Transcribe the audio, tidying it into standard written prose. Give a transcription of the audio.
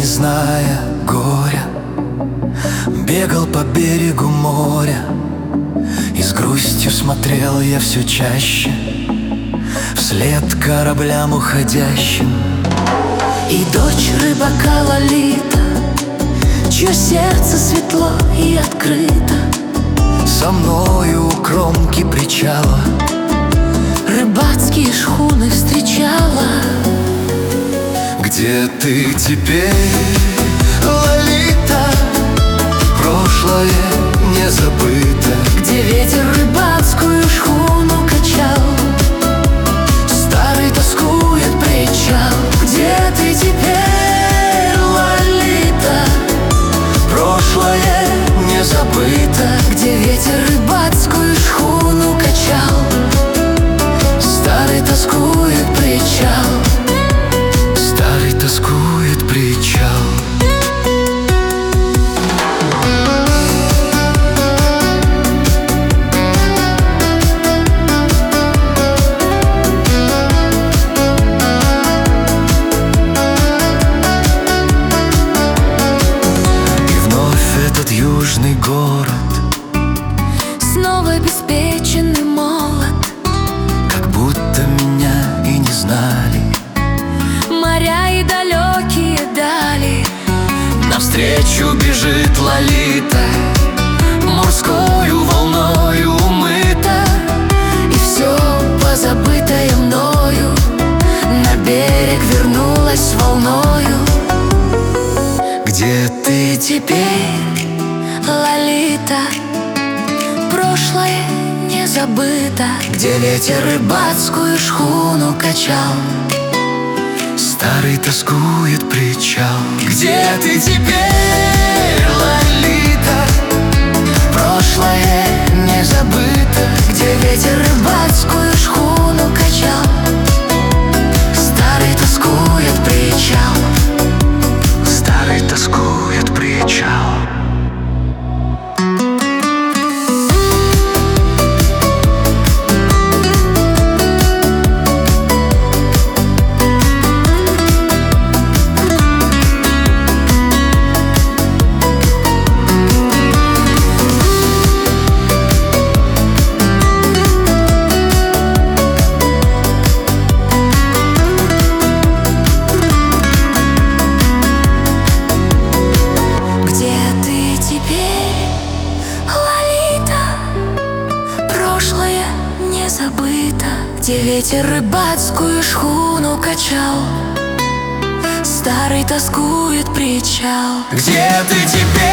не зная горя, бегал по берегу моря, и с грустью смотрел я все чаще вслед кораблям уходящим. И дочь рыбака Лолита, чье сердце светло и открыто, со мною у кромки причала рыбацкие шхуны встречала. Где ты теперь, Лолита? Прошлое не забыто. Где ветер рыбацкую шхуну качал, старый тоскует причал. Где ты теперь, Лолита? Прошлое не забыто. Где ветер рыбацкую шхуну качал, старый тоскует причал. Старый тоскует причал. Южный город, снова обеспеченный молод, как будто меня и не знали. Моря и далекие дали, навстречу бежит Лолита, морскою волною умыта. и все позабытое мною на берег вернулось волною. Где ты Теперь, Лолита, прошлое не забыто. Где ветер Рыбацкую шхуну качал, старый тоскует причал. где ты теперь, Лолита? Прошлое Не забыто. Где ветер рыбацкую шхуну качал, старый тоскует причал. старый тоскует причал. Где ветер рыбацкую шхуну качал, старый тоскует причал. Где ты теперь?